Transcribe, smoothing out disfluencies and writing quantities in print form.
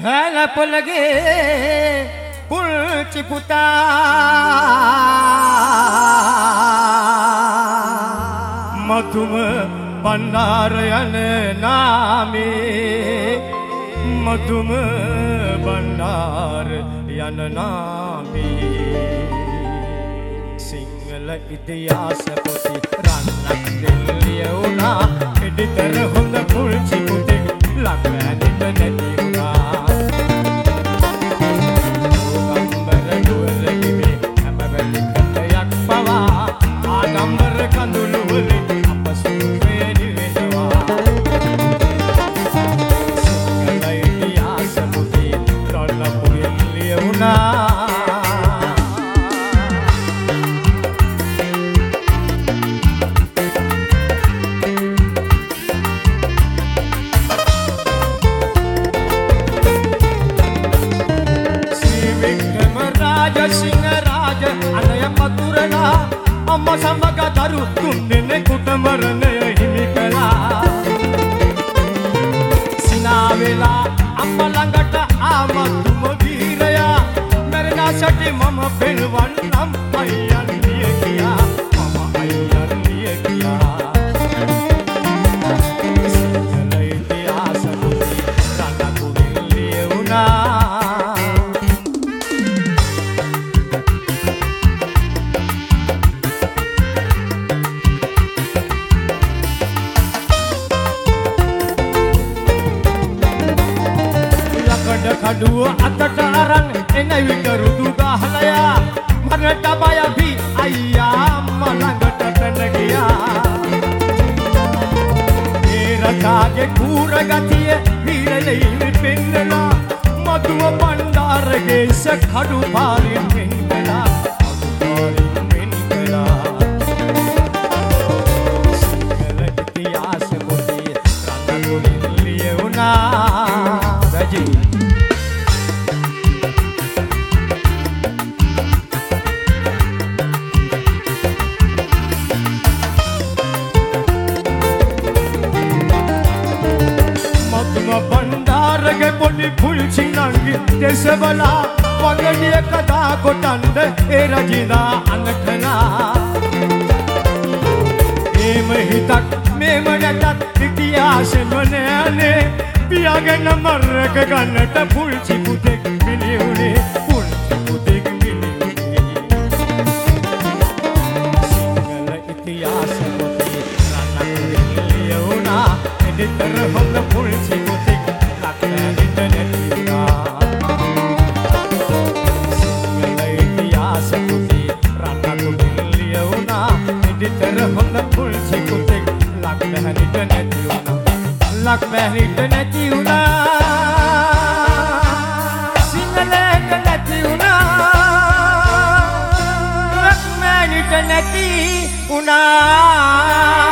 හැලපොළගේ පුල්චි පුතා මතුම බණ්ඩාර යන නාමේ මතුම බණ්ඩාර යන නාමේ සිංහල ඉතිහාස පොතේ රන්නක් දෙල්ලිය වුණා එඩිතර හොඳ පුල්චි පුතෙක් ලක්වැනිට නැති වුණා ඕගම්බර නුවරගේ හැමවැලි කටයක් පවා ආගම්බර කඳුළු වලින් අප සුවේනි වෙනවා සිංහල ඉතිහාස පොතේ රන්නක් දෙල්ලිය වුණා අම්මා සමග දරු තුන්දෙනෙකුට මරණය හිමි කළා සිනා වෙලා අම්මා ළඟට ආවතුම වීරයා මරණා සැටි මම පෙරවන්නම් අයියන්නිය කියා මම අයියන්නිය කියා සිංහල ඉතිහාස පොතේ රණක් දෙල්ලිය වුණා කඩුව අතට අරන් එන විට රුදු ගහලයා මරණට බය වී අයියා අම්මා ළඟට පැන ගියා ඒ රජාගේ කූර ගතිය වීරලෙයින් පෙන්නලා මතුව බණ්ඩාරගේ සකඩු පාරින් වෙන්නලා සිංහල ඉතිහාස පොතේ රණක් දෙල්ලිය වුණා රජී බණ්ඩාරගේ පොඩි පුල්චි නංගි දෙසබලා වගඩිය කතා කොටන්ද ඒ රජිනා අනකලා මේම හිතක් මේම නැතත් ඉතිහාසෙම නෑනේ පියාගෙන මරක ගන්නට පුල්චි පුතෙක් මිලියුනේ පුල්චි පුතෙක් මිලියුනේ සිංහල ඉතිහාස පොතේ රණක් දෙල්ලිය වුණා එඩිතර හොඳ පුල්චි පුතෙක් ලක්වැනිට නැති වුණා සිංහල ඉතිහාස පොතේ රණක් දෙල්ලිය වුණා එඩිතර හොඳ පුල්චි පුතෙක් ලක්වැනිට නැති වුණා ලක්වැනිට නැති වුණා සිංහලට නැති වුණා ලක්වැනිට නැති වුණා